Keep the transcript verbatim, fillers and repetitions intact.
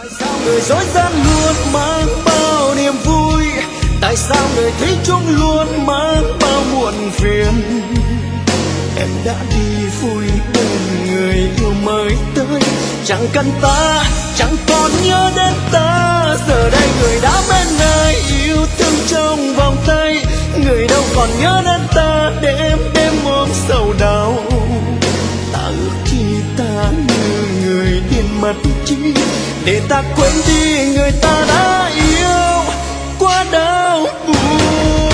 sao người dối gian luôn mang bao niềm vui, tại sao người thủy chung luôn mang bao muộn phiền. Em đã đi vui bên người yêu mới tới, chẳng cần ta, chẳng còn nhớ đến ta. Giờ đây người đã bên người yêu thương trong vòng tay, người đâu còn nhớ đến ta đêm đêm ôm sầu đau. Ta ước chi ta như người điên mất trí, để ta quên đi người ta đã yêu quá đau buồn.